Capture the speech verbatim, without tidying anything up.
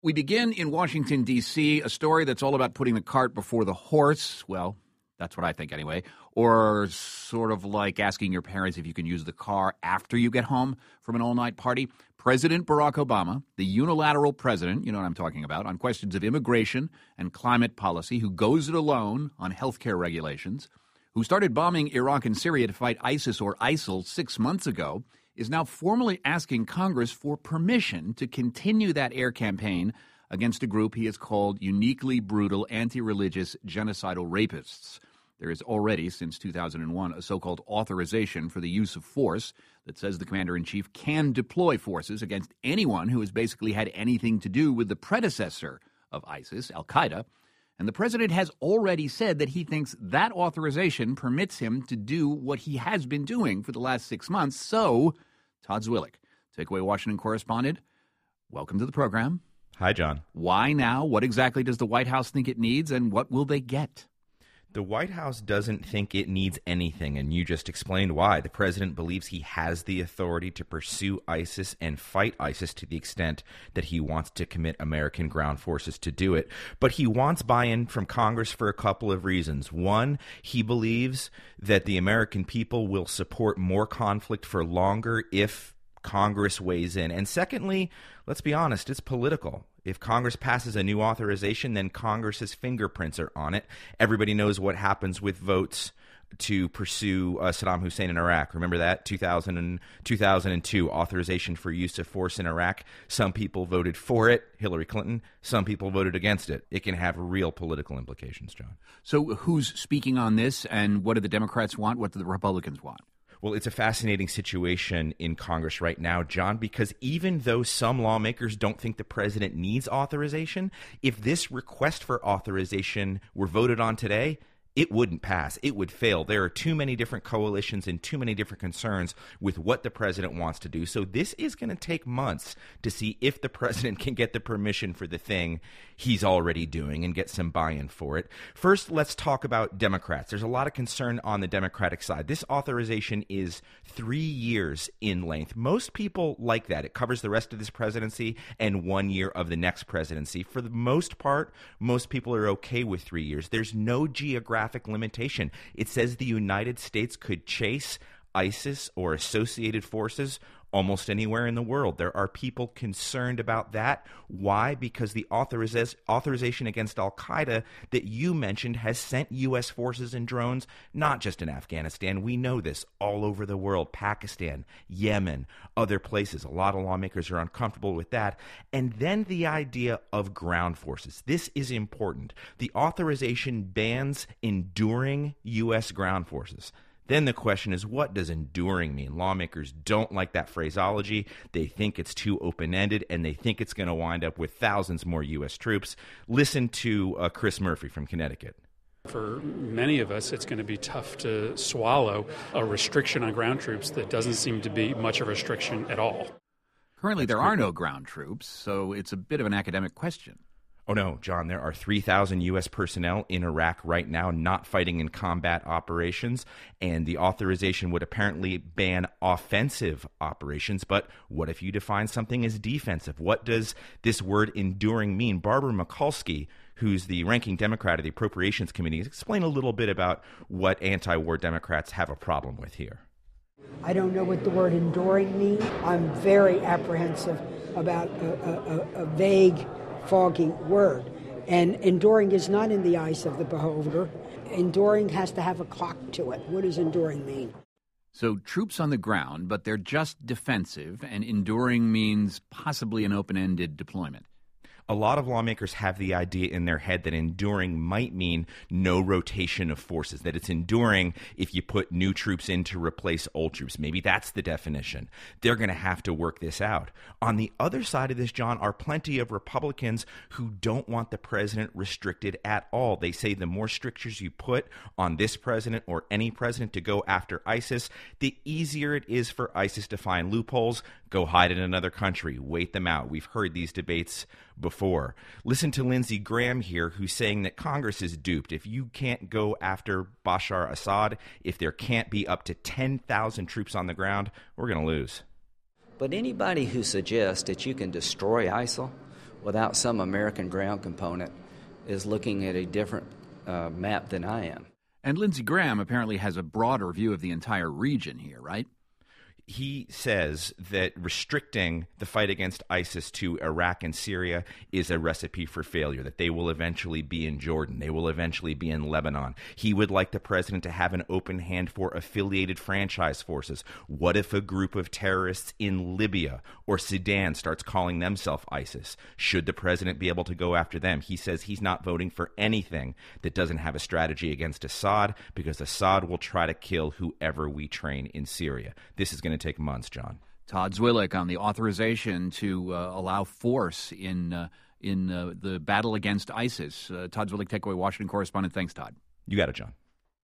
We begin in Washington, D C, a story that's all about putting the cart before the horse. Well, that's what I think anyway. Or sort of like asking your parents if you can use the car after you get home from an all-night party. President Barack Obama, the unilateral president, you know what I'm talking about, on questions of immigration and climate policy, who goes it alone on health care regulations, who started bombing Iraq and Syria to fight ISIS or ISIL six months ago, is now formally asking Congress for permission to continue that air campaign against a group he has called uniquely brutal, anti-religious, genocidal rapists. There is already, since two thousand one, a so-called authorization for the use of force that says the commander-in-chief can deploy forces against anyone who has basically had anything to do with the predecessor of ISIS, Al-Qaeda. And the president has already said that he thinks that authorization permits him to do what he has been doing for the last six months. So, Todd Zwillich, Takeaway Washington correspondent, welcome to the program. Hi, John. Why now? What exactly does the White House think it needs, and what will they get? The White House doesn't think it needs anything, and you just explained why. The president believes he has the authority to pursue ISIS and fight ISIS to the extent that he wants to commit American ground forces to do it. But he wants buy-in from Congress for a couple of reasons. One, he believes that the American people will support more conflict for longer if Congress weighs in. And secondly, let's be honest, it's political. If Congress passes a new authorization, then Congress's fingerprints are on it. Everybody knows what happens with votes to pursue uh, Saddam Hussein in Iraq. Remember that? two thousand and two thousand two, authorization for use of force in Iraq. Some people voted for it, Hillary Clinton. Some people voted against it. It can have real political implications, John. So who's speaking on this, and what do the Democrats want? What do the Republicans want? Well, it's a fascinating situation in Congress right now, John, because even though some lawmakers don't think the president needs authorization, if this request for authorization were voted on today, it wouldn't pass. It would fail. There are too many different coalitions and too many different concerns with what the president wants to do. So this is going to take months to see if the president can get the permission for the thing he's already doing and get some buy-in for it. First, let's talk about Democrats. There's a lot of concern on the Democratic side. This authorization is three years in length. Most people like that. It covers the rest of this presidency and one year of the next presidency. For the most part, most people are okay with three years. There's no geographic limitation. It says the United States could chase ISIS or associated forces almost anywhere in the world. There are people concerned about that. Why? Because the authoriz- authorization against Al-Qaeda that you mentioned has sent U S forces and drones, not just in Afghanistan. We know this all over the world, Pakistan, Yemen, other places. A lot of lawmakers are uncomfortable with that. And then the idea of ground forces. This is important. The authorization bans enduring U S ground forces. Then the question is, what does enduring mean? Lawmakers don't like that phraseology. They think it's too open-ended, and they think it's going to wind up with thousands more U S troops. Listen to uh, Chris Murphy from Connecticut. For many of us, it's going to be tough to swallow a restriction on ground troops that doesn't seem to be much of a restriction at all. Currently, there are no ground troops, so it's a bit of an academic question. Oh, no, John, there are three thousand U S personnel in Iraq right now not fighting in combat operations, and the authorization would apparently ban offensive operations. But what if you define something as defensive? What does this word enduring mean? Barbara Mikulski, who's the ranking Democrat of the Appropriations Committee, explain a little bit about what anti-war Democrats have a problem with here. I don't know what the word enduring means. I'm very apprehensive about a, a, a vague, foggy word. And enduring is not in the eyes of the beholder. Enduring has to have a clock to it. What does enduring mean? So troops on the ground, but they're just defensive, and enduring means possibly an open-ended deployment. A lot of lawmakers have the idea in their head that enduring might mean no rotation of forces, that it's enduring if you put new troops in to replace old troops. Maybe that's the definition. They're going to have to work this out. On the other side of this, John, are plenty of Republicans who don't want the president restricted at all. They say the more strictures you put on this president or any president to go after ISIS, the easier it is for ISIS to find loopholes, go hide in another country, wait them out. We've heard these debates before. Listen to Lindsey Graham here, who's saying that Congress is duped. If you can't go after Bashar Assad, if there can't be up to ten thousand troops on the ground, we're going to lose. But anybody who suggests that you can destroy ISIL without some American ground component is looking at a different uh, map than I am. And Lindsey Graham apparently has a broader view of the entire region here, right? He says that restricting the fight against ISIS to Iraq and Syria is a recipe for failure, that they will eventually be in Jordan. They will eventually be in Lebanon. He would like the president to have an open hand for affiliated franchise forces. What if a group of terrorists in Libya or Sudan starts calling themselves ISIS? Should the president be able to go after them? He says he's not voting for anything that doesn't have a strategy against Assad, because Assad will try to kill whoever we train in Syria. This is going to take months, John. Todd Zwillich on the authorization to uh, allow force in uh, in uh, the battle against ISIS. Uh, Todd Zwillich, Takeaway Washington correspondent. Thanks, Todd. You got it, John.